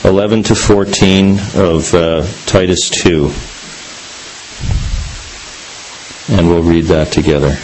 11 to 14 of Titus 2. And we'll read that together.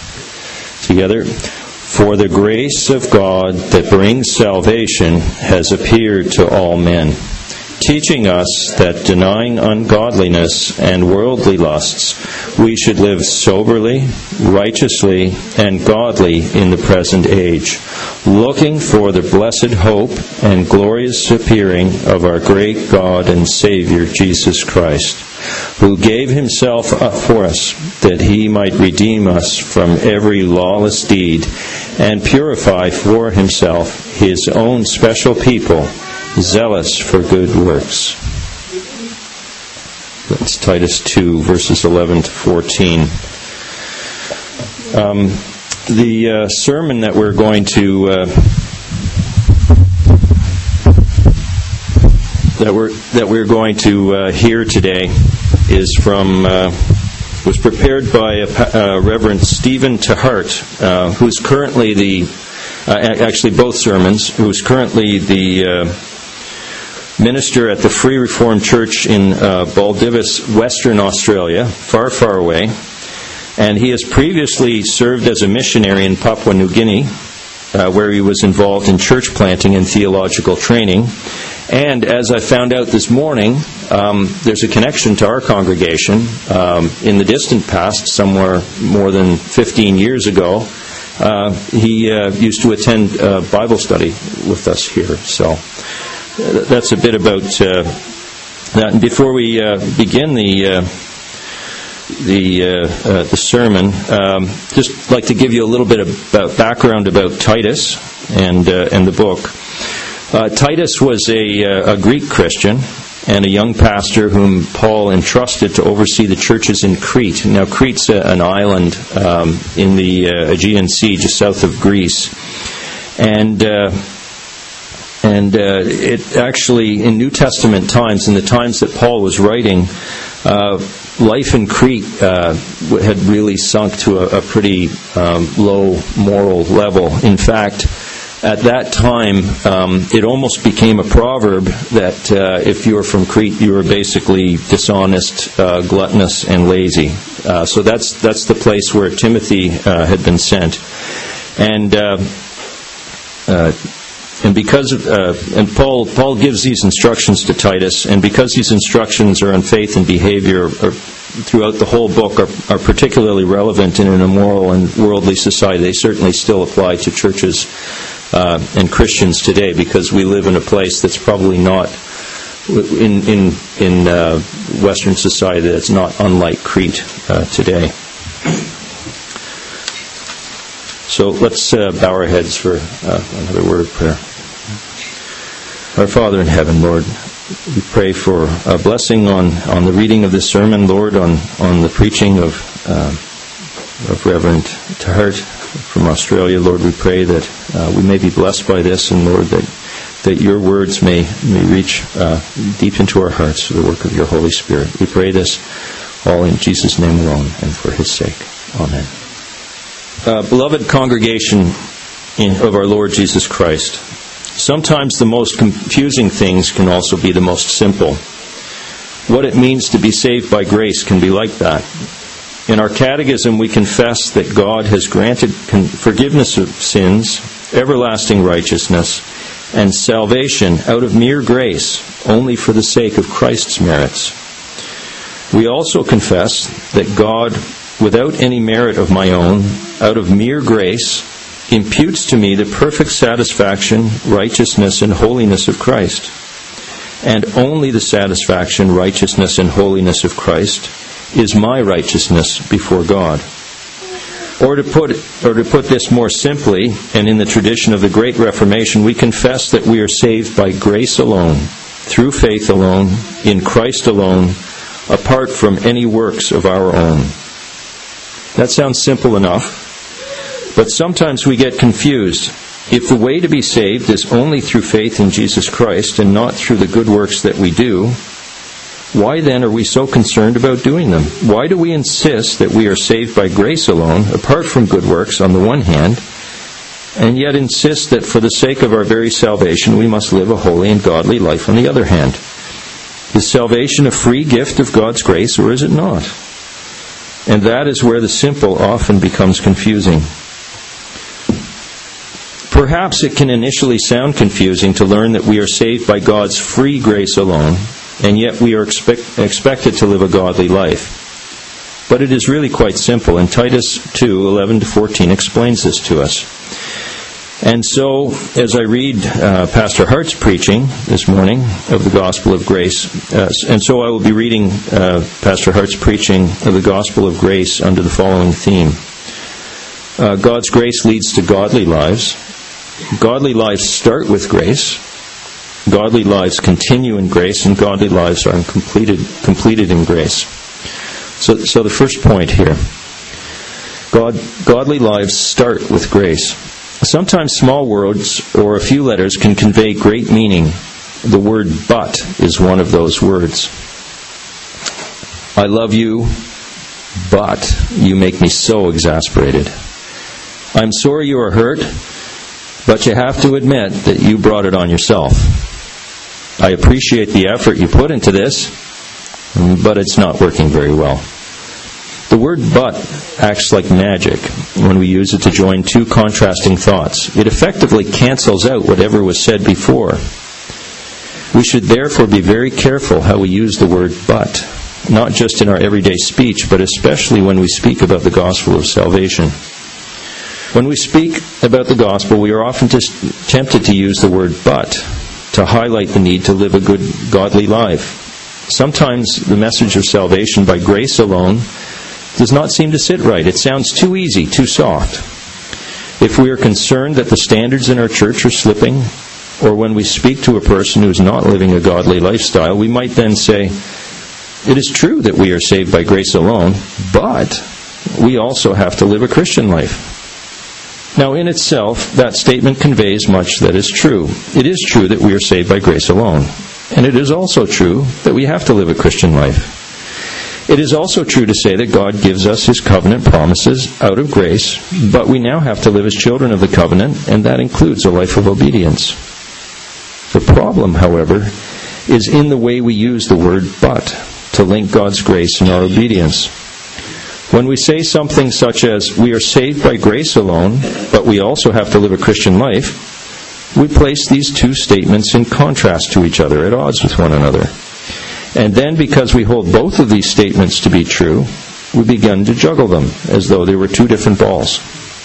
For the grace of God that brings salvation has appeared to all men, teaching us that denying ungodliness and worldly lusts, we should live soberly, righteously, and godly in the present age, looking for the blessed hope and glorious appearing of our great God and Savior, Jesus Christ, who gave himself up for us, that he might redeem us from every lawless deed, and purify for himself his own special people, zealous for good works. That's Titus 2, verses 11 to 14. The sermon that we're going to hear today is was prepared by Reverend Stephen Tahart, who's currently both sermons, who's currently the minister at the Free Reformed Church in Baldivis, Western Australia, far, far away. And he has previously served as a missionary in Papua New Guinea, where he was involved in church planting and theological training. And as I found out this morning, there's a connection to our congregation. In the distant past, somewhere more than 15 years ago, he used to attend Bible study with us here. So that's a bit about that. And before we begin the sermon, just like to give you a little bit of background about Titus and the book. Titus was a Greek Christian and a young pastor whom Paul entrusted to oversee the churches in Crete. Now, Crete's an island in the Aegean Sea, just south of Greece, and it actually, in New Testament times, in the times that Paul was writing, life in Crete had really sunk to a pretty low moral level. In fact, at that time, it almost became a proverb that if you were from Crete, you were basically dishonest, gluttonous, and lazy. So that's the place where Timothy had been sent, and because and Paul gives these instructions to Titus, and because these instructions are on faith and behavior throughout the whole book are particularly relevant in an immoral and worldly society, they certainly still apply to churches and Christians today, because we live in a place that's probably not in Western society that's not unlike Crete today. So let's bow our heads for another word of prayer. Our Father in heaven, Lord, we pray for a blessing on the reading of this sermon, Lord, on the preaching of Reverend Tahart from Australia. Lord, we pray that we may be blessed by this, and Lord, that your words may reach deep into our hearts through the work of your Holy Spirit. We pray this all in Jesus' name alone and for his sake. Amen. Beloved congregation of our Lord Jesus Christ, sometimes the most confusing things can also be the most simple. What it means to be saved by grace can be like that. In our catechism, we confess that God has granted forgiveness of sins, everlasting righteousness, and salvation out of mere grace, only for the sake of Christ's merits. We also confess that God, without any merit of my own, out of mere grace, imputes to me the perfect satisfaction, righteousness, and holiness of Christ. And only the satisfaction, righteousness, and holiness of Christ is my righteousness before God. Or to put this more simply, and in the tradition of the Great Reformation, we confess that we are saved by grace alone, through faith alone, in Christ alone, apart from any works of our own. That sounds simple enough, but sometimes we get confused. If the way to be saved is only through faith in Jesus Christ and not through the good works that we do, why then are we so concerned about doing them? Why do we insist that we are saved by grace alone, apart from good works on the one hand, and yet insist that for the sake of our very salvation we must live a holy and godly life on the other hand. Is salvation a free gift of God's grace, or is it not? And that is where the simple often becomes confusing. Perhaps it can initially sound confusing to learn that we are saved by God's free grace alone, and yet we are expected to live a godly life. But it is really quite simple, and Titus 2:11-14 explains this to us. And so, as I read Pastor Hart's preaching this morning of the Gospel of Grace, and so I will be reading Pastor Hart's preaching of the Gospel of Grace under the following theme. God's grace leads to godly lives. Godly lives start with grace. Godly lives continue in grace, and godly lives are completed in grace. So the first point here. Godly lives start with grace. Sometimes small words or a few letters can convey great meaning. The word "but" is one of those words. I love you, but you make me so exasperated. I'm sorry you are hurt, but you have to admit that you brought it on yourself. I appreciate the effort you put into this, but it's not working very well. The word "but" acts like magic when we use it to join two contrasting thoughts. It effectively cancels out whatever was said before. We should therefore be very careful how we use the word "but," not just in our everyday speech, but especially when we speak about the gospel of salvation. When we speak about the gospel, we are often tempted to use the word "but" to highlight the need to live a good, godly life. Sometimes the message of salvation by grace alone does not seem to sit right. It sounds too easy, too soft. If we are concerned that the standards in our church are slipping, or when we speak to a person who is not living a godly lifestyle, we might then say, it is true that we are saved by grace alone, but we also have to live a Christian life. Now, in itself, that statement conveys much that is true. It is true that we are saved by grace alone. And it is also true that we have to live a Christian life. It is also true to say that God gives us His covenant promises out of grace, but we now have to live as children of the covenant, and that includes a life of obedience. The problem, however, is in the way we use the word "but" to link God's grace and our obedience. When we say something such as, we are saved by grace alone, but we also have to live a Christian life, we place these two statements in contrast to each other, at odds with one another. And then, because we hold both of these statements to be true, we begin to juggle them as though they were two different balls.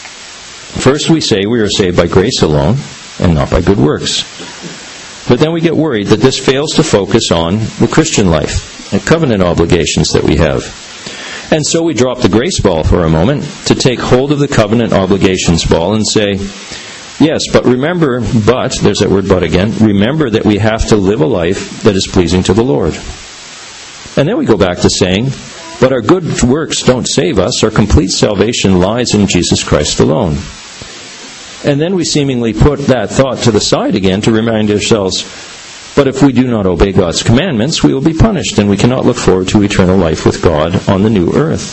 First, we say we are saved by grace alone and not by good works. But then we get worried that this fails to focus on the Christian life and covenant obligations that we have. And so we drop the grace ball for a moment to take hold of the covenant obligations ball and say, yes, but remember, there's that word "but" again, remember that we have to live a life that is pleasing to the Lord. And then we go back to saying, but our good works don't save us. Our complete salvation lies in Jesus Christ alone. And then we seemingly put that thought to the side again to remind ourselves, but if we do not obey God's commandments, we will be punished, and we cannot look forward to eternal life with God on the new earth.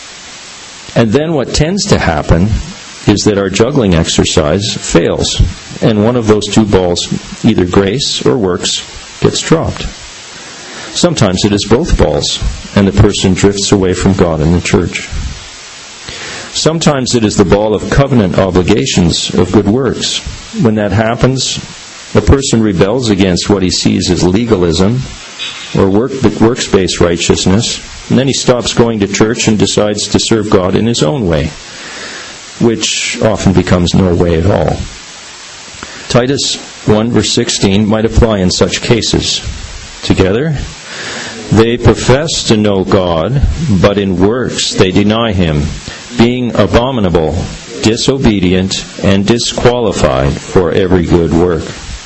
And then what tends to happen is that our juggling exercise fails, and one of those two balls, either grace or works, gets dropped. Sometimes it is both balls, and the person drifts away from God and the church. Sometimes it is the ball of covenant obligations of good works. When that happens, a person rebels against what he sees as legalism or works-based righteousness, and then he stops going to church and decides to serve God in his own way, which often becomes no way at all. Titus 1 verse 16 might apply in such cases. Together, they profess to know God, but in works they deny Him, being abominable, disobedient, and disqualified for every good work.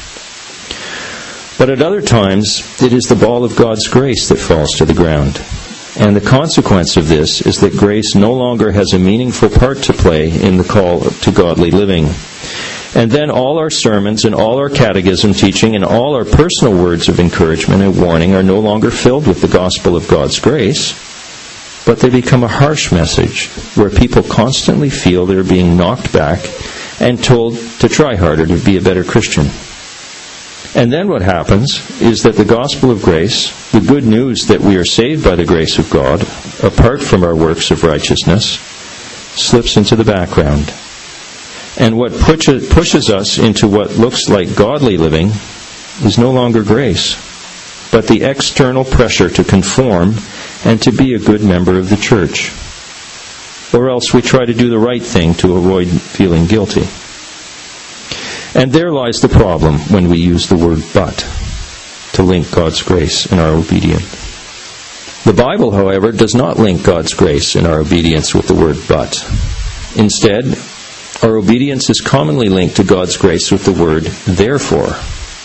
But at other times, it is the ball of God's grace that falls to the ground. And the consequence of this is that grace no longer has a meaningful part to play in the call to godly living. And then all our sermons and all our catechism teaching and all our personal words of encouragement and warning are no longer filled with the gospel of God's grace, but they become a harsh message where people constantly feel they're being knocked back and told to try harder to be a better Christian. And then what happens is that the gospel of grace, the good news that we are saved by the grace of God, apart from our works of righteousness, slips into the background. And what pushes us into what looks like godly living is no longer grace, but the external pressure to conform and to be a good member of the church. Or else we try to do the right thing to avoid feeling guilty. And there lies the problem when we use the word "but" to link God's grace in our obedience. The Bible, however, does not link God's grace in our obedience with the word "but." Instead, our obedience is commonly linked to God's grace with the word "therefore."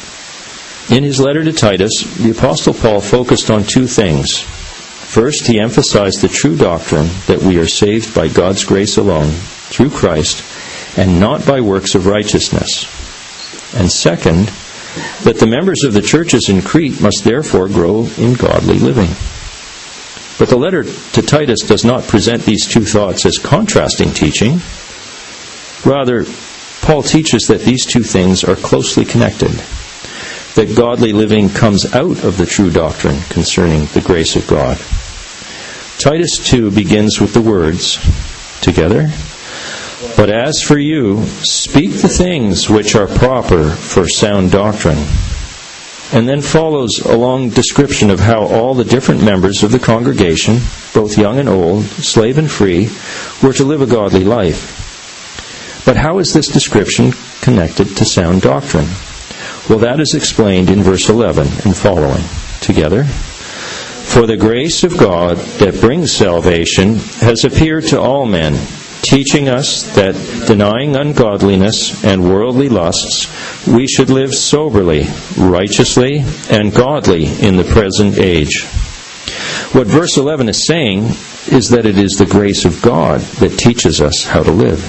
In his letter to Titus, the Apostle Paul focused on two things. First, he emphasized the true doctrine that we are saved by God's grace alone, through Christ, and not by works of righteousness. And second, that the members of the churches in Crete must therefore grow in godly living. But the letter to Titus does not present these two thoughts as contrasting teaching. Rather, Paul teaches that these two things are closely connected, that godly living comes out of the true doctrine concerning the grace of God. Titus 2 begins with the words, together, "But as for you, speak the things which are proper for sound doctrine." And then follows a long description of how all the different members of the congregation, both young and old, slave and free, were to live a godly life. But how is this description connected to sound doctrine? Well, that is explained in verse 11 and following. Together, "For the grace of God that brings salvation has appeared to all men, teaching us that, denying ungodliness and worldly lusts, we should live soberly, righteously, and godly in the present age." What verse 11 is saying is that it is the grace of God that teaches us how to live.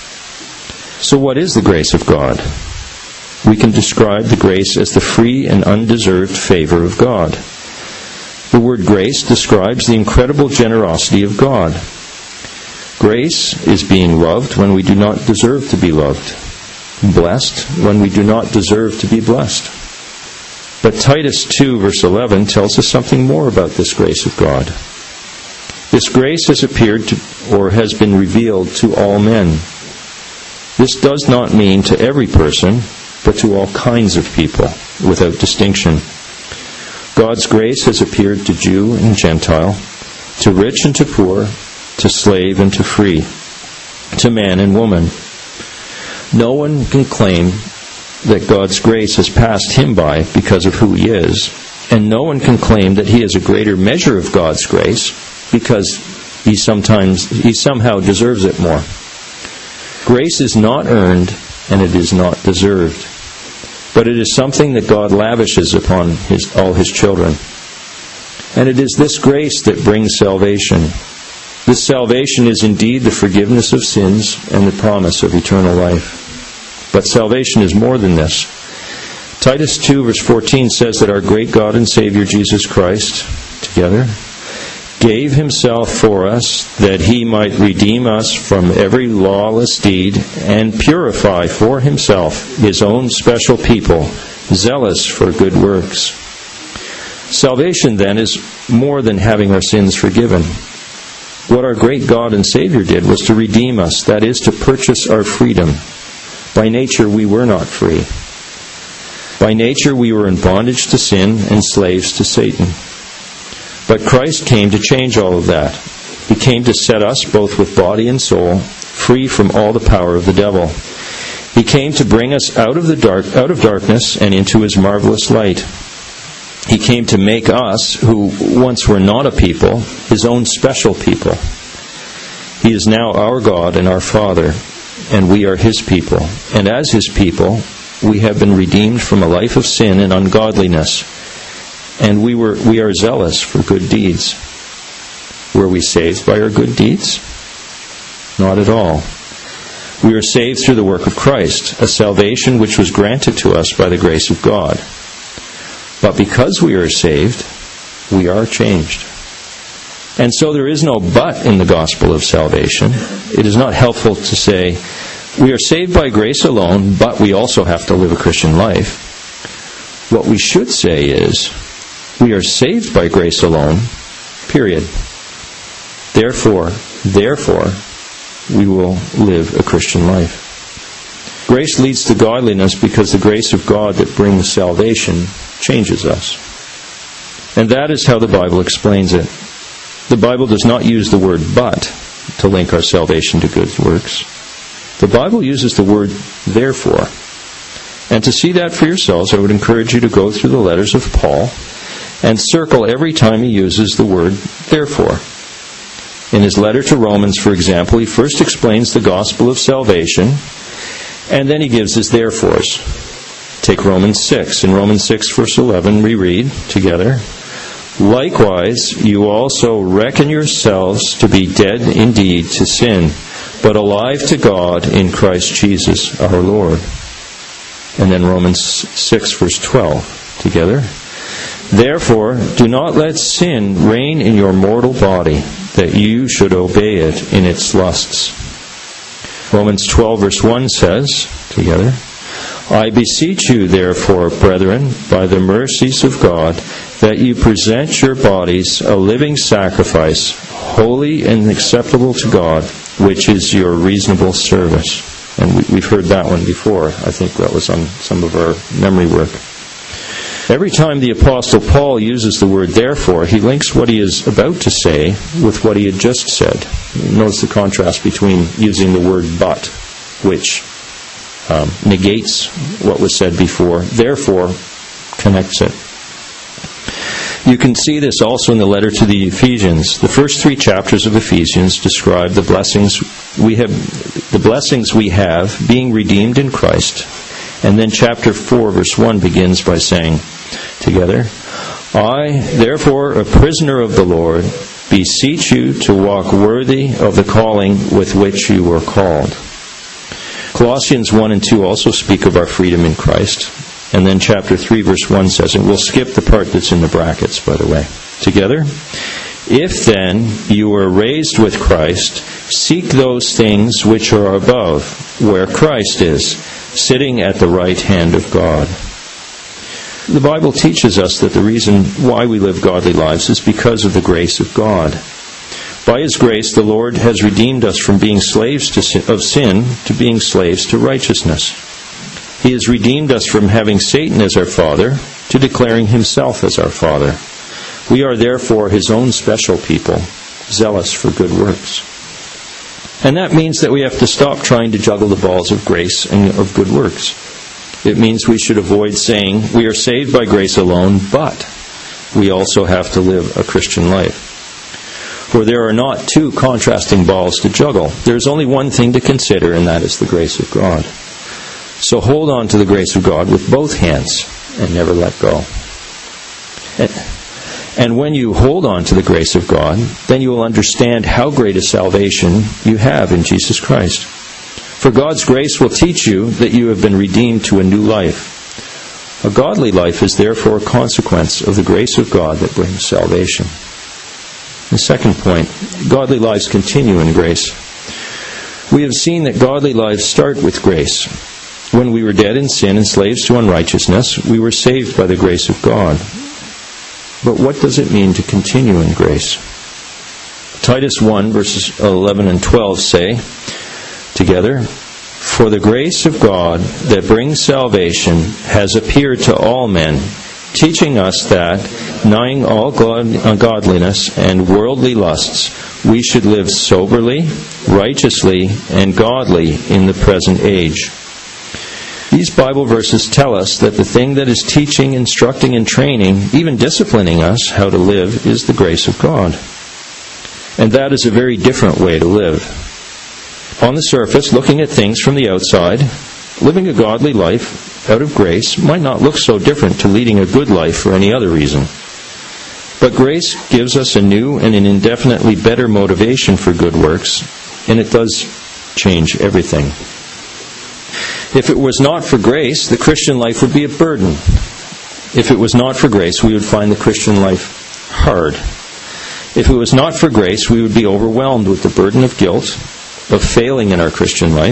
So what is the grace of God? We can describe the grace as the free and undeserved favor of God. The word grace describes the incredible generosity of God. Grace is being loved when we do not deserve to be loved, blessed when we do not deserve to be blessed. But Titus 2 verse 11 tells us something more about this grace of God. This grace has appeared to, or has been revealed to all men. This does not mean to every person, but to all kinds of people, without distinction. God's grace has appeared to Jew and Gentile, to rich and to poor, to slave and to free, to man and woman. No one can claim that God's grace has passed him by because of who he is, and no one can claim that he has a greater measure of God's grace because he somehow deserves it more. Grace is not earned, and it is not deserved. But it is something that God lavishes upon all His children. And it is this grace that brings salvation. This salvation is indeed the forgiveness of sins and the promise of eternal life. But salvation is more than this. Titus 2 verse 14 says that our great God and Savior Jesus Christ, together, gave Himself for us that He might redeem us from every lawless deed and purify for Himself His own special people, zealous for good works. Salvation, then, is more than having our sins forgiven. What our great God and Savior did was to redeem us, that is, to purchase our freedom. By nature, we were not free. By nature, we were in bondage to sin and slaves to Satan. But Christ came to change all of that. He came to set us, both with body and soul, free from all the power of the devil. He came to bring us out of darkness and into His marvelous light. He came to make us, who once were not a people, His own special people. He is now our God and our Father, and we are His people. And as His people, we have been redeemed from a life of sin and ungodliness. And we are zealous for good deeds. Were we saved by our good deeds? Not at all. We are saved through the work of Christ, a salvation which was granted to us by the grace of God. But because we are saved, we are changed. And so there is no but in the gospel of salvation. It is not helpful to say, we are saved by grace alone, but we also have to live a Christian life. What we should say is, we are saved by grace alone, period. Therefore, we will live a Christian life. Grace leads to godliness because the grace of God that brings salvation changes us. And that is how the Bible explains it. The Bible does not use the word "but" to link our salvation to good works. The Bible uses the word "therefore." And to see that for yourselves, I would encourage you to go through the letters of Paul and circle every time he uses the word "therefore." In his letter to Romans, for example, he first explains the gospel of salvation, and then he gives his "therefores." Take Romans 6. In Romans 6, verse 11, we read together, "Likewise, you also reckon yourselves to be dead indeed to sin, but alive to God in Christ Jesus our Lord." And then Romans 6, verse 12, together. "Therefore, do not let sin reign in your mortal body, that you should obey it in its lusts." Romans 12, verse 1 says, together, "I beseech you, therefore, brethren, by the mercies of God, that you present your bodies a living sacrifice, holy and acceptable to God, which is your reasonable service." And we've heard that one before. I think that was on some of our memory work. Every time the Apostle Paul uses the word "therefore," he links what he is about to say with what he had just said. Notice the contrast between using the word "but," which negates what was said before, "therefore" connects it. You can see this also in the letter to the Ephesians. The first 3 chapters of Ephesians describe the blessings we have being redeemed in Christ. And then chapter 4, verse 1 begins by saying, together, "I, therefore, a prisoner of the Lord, beseech you to walk worthy of the calling with which you were called." Colossians 1 and 2 also speak of our freedom in Christ. And then chapter 3, verse 1 says, and we'll skip the part that's in the brackets, by the way. Together, "If then you were raised with Christ, seek those things which are above, where Christ is, sitting at the right hand of God." The Bible teaches us that the reason why we live godly lives is because of the grace of God. By His grace, the Lord has redeemed us from being slaves of sin to being slaves to righteousness. He has redeemed us from having Satan as our father to declaring Himself as our Father. We are therefore His own special people, zealous for good works. And that means that we have to stop trying to juggle the balls of grace and of good works. It means we should avoid saying, we are saved by grace alone, but we also have to live a Christian life. For there are not 2 contrasting balls to juggle. There is only one thing to consider, and that is the grace of God. So hold on to the grace of God with both hands and never let go. And when you hold on to the grace of God, then you will understand how great a salvation you have in Jesus Christ. For God's grace will teach you that you have been redeemed to a new life. A godly life is therefore a consequence of the grace of God that brings salvation. The second point, godly lives continue in grace. We have seen that godly lives start with grace. When we were dead in sin and slaves to unrighteousness, we were saved by the grace of God. But what does it mean to continue in grace? Titus 1, verses 11 and 12 say, together, "For the grace of God that brings salvation has appeared to all men, teaching us that, denying all ungodliness and worldly lusts, we should live soberly, righteously, and godly in the present age." These Bible verses tell us that the thing that is teaching, instructing, and training, even disciplining us how to live, is the grace of God. And that is a very different way to live. On the surface, looking at things from the outside, living a godly life out of grace might not look so different to leading a good life for any other reason. But grace gives us a new and an indefinitely better motivation for good works, and it does change everything. If it was not for grace, the Christian life would be a burden. If it was not for grace, we would find the Christian life hard. If it was not for grace, we would be overwhelmed with the burden of guilt, of failing in our Christian life,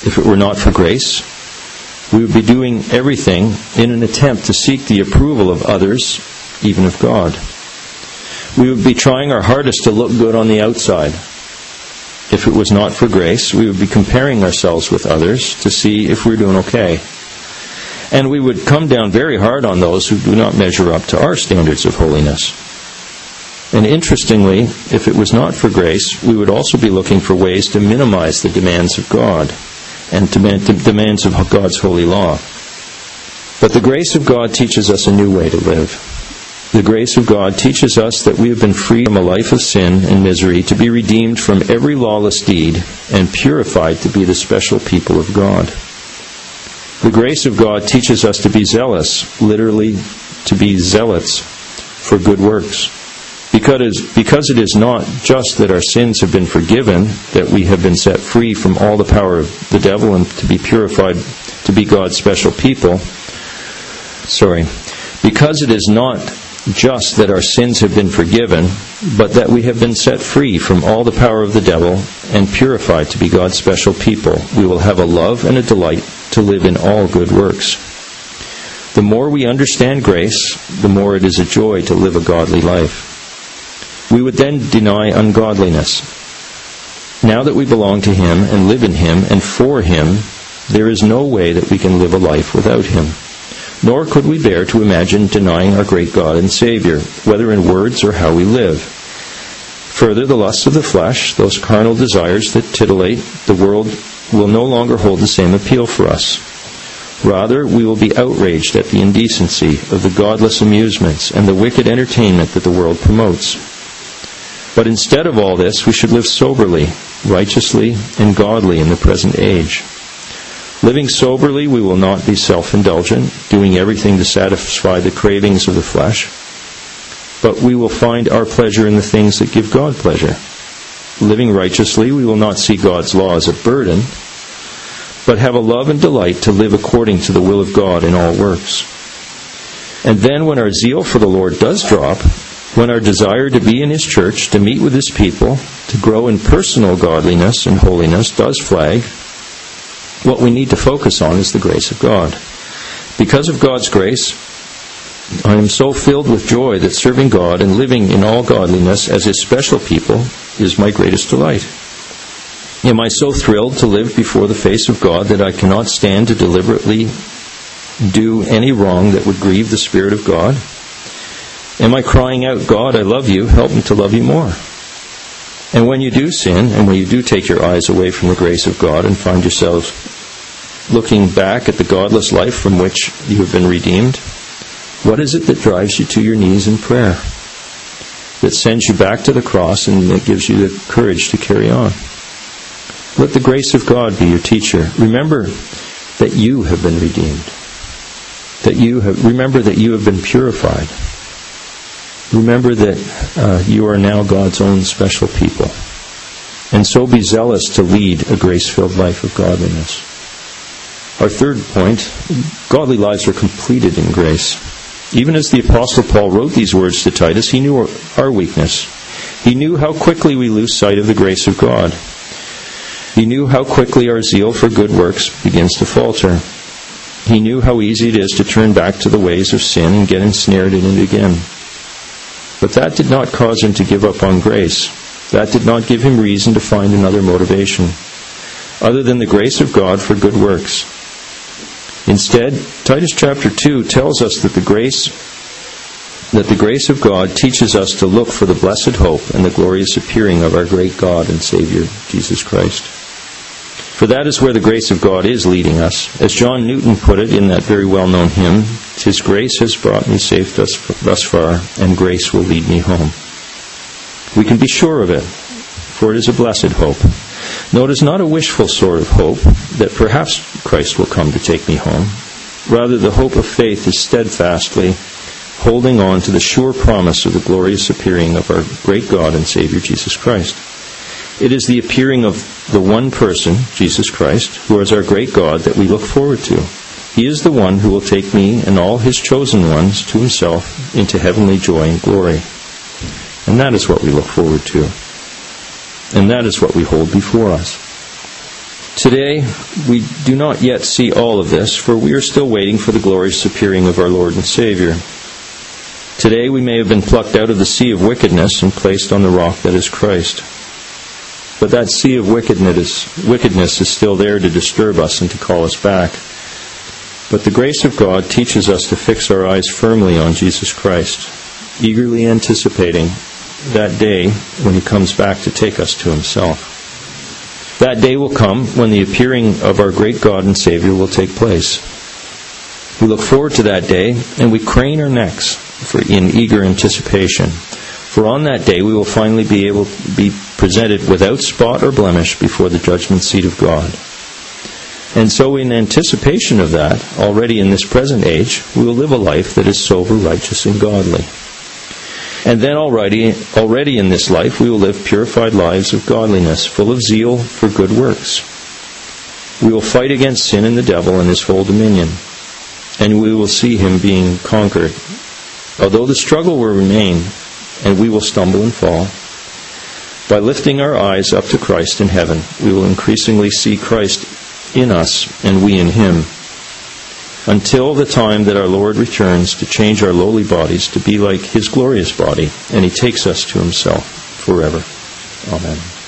If it were not for grace, we would be doing everything in an attempt to seek the approval of others, even of God. We would be trying our hardest to look good on the outside. If it was not for grace, we would be comparing ourselves with others to see if we're doing okay. And we would come down very hard on those who do not measure up to our standards of holiness. And interestingly, if it was not for grace, we would also be looking for ways to minimize the demands of God and the demands of God's holy law. But the grace of God teaches us a new way to live. The grace of God teaches us that we have been freed from a life of sin and misery to be redeemed from every lawless deed and purified to be the special people of God. The grace of God teaches us to be zealous, literally to be zealots for good works. Because it is not just that our sins have been forgiven, that we have been set free from all the power of the devil and to be purified to be God's special people. Because it is not just that our sins have been forgiven, but that we have been set free from all the power of the devil and purified to be God's special people, we will have a love and a delight to live in all good works. The more we understand grace, the more it is a joy to live a godly life. We would then deny ungodliness. Now that we belong to Him and live in Him and for Him, there is no way that we can live a life without Him. Nor could we bear to imagine denying our great God and Savior, whether in words or how we live. Further, the lusts of the flesh, those carnal desires that titillate the world, will no longer hold the same appeal for us. Rather, we will be outraged at the indecency of the godless amusements and the wicked entertainment that the world promotes. But instead of all this, we should live soberly, righteously, and godly in the present age. Living soberly, we will not be self-indulgent, doing everything to satisfy the cravings of the flesh, but we will find our pleasure in the things that give God pleasure. Living righteously, we will not see God's law as a burden, but have a love and delight to live according to the will of God in all works. And then when our zeal for the Lord does drop, when our desire to be in His church, to meet with His people, to grow in personal godliness and holiness does flag, what we need to focus on is the grace of God. Because of God's grace, I am so filled with joy that serving God and living in all godliness as His special people is my greatest delight. Am I so thrilled to live before the face of God that I cannot stand to deliberately do any wrong that would grieve the Spirit of God? Am I crying out, God, I love you, help me to love you more? And when you do sin, and when you do take your eyes away from the grace of God and find yourselves looking back at the godless life from which you have been redeemed, what is it that drives you to your knees in prayer? That sends you back to the cross and that gives you the courage to carry on? Let the grace of God be your teacher. Remember that you have been redeemed. Remember that you have been purified. Remember that you are now God's own special people. And so be zealous to lead a grace-filled life of godliness. Our third point, godly lives are completed in grace. Even as the Apostle Paul wrote these words to Titus, he knew our weakness. He knew how quickly we lose sight of the grace of God. He knew how quickly our zeal for good works begins to falter. He knew how easy it is to turn back to the ways of sin and get ensnared in it again. But that did not cause him to give up on grace. That did not give him reason to find another motivation, other than the grace of God for good works. Instead, Titus chapter 2 tells us that the grace of God teaches us to look for the blessed hope and the glorious appearing of our great God and Savior, Jesus Christ. For that is where the grace of God is leading us. As John Newton put it in that very well-known hymn, "'Tis grace has brought me safe thus far, and grace will lead me home." We can be sure of it, for it is a blessed hope. No, it is not a wishful sort of hope that perhaps Christ will come to take me home. Rather, the hope of faith is steadfastly holding on to the sure promise of the glorious appearing of our great God and Savior, Jesus Christ. It is the appearing of the one person, Jesus Christ, who is our great God, that we look forward to. He is the one who will take me and all His chosen ones to Himself into heavenly joy and glory. And that is what we look forward to. And that is what we hold before us. Today, we do not yet see all of this, for we are still waiting for the glorious appearing of our Lord and Savior. Today, we may have been plucked out of the sea of wickedness and placed on the rock that is Christ. But that sea of wickedness is still there to disturb us and to call us back. But the grace of God teaches us to fix our eyes firmly on Jesus Christ, eagerly anticipating that day when He comes back to take us to Himself. That day will come when the appearing of our great God and Savior will take place. We look forward to that day, and we crane our necks in eager anticipation. For on that day we will finally be able to be presented without spot or blemish before the judgment seat of God. And so in anticipation of that, already in this present age, we will live a life that is sober, righteous, and godly. And then already in this life we will live purified lives of godliness, full of zeal for good works. We will fight against sin and the devil and his whole dominion, and we will see him being conquered. Although the struggle will remain, and we will stumble and fall, by lifting our eyes up to Christ in heaven, we will increasingly see Christ in us and we in Him, until the time that our Lord returns to change our lowly bodies to be like His glorious body, and He takes us to Himself forever. Amen.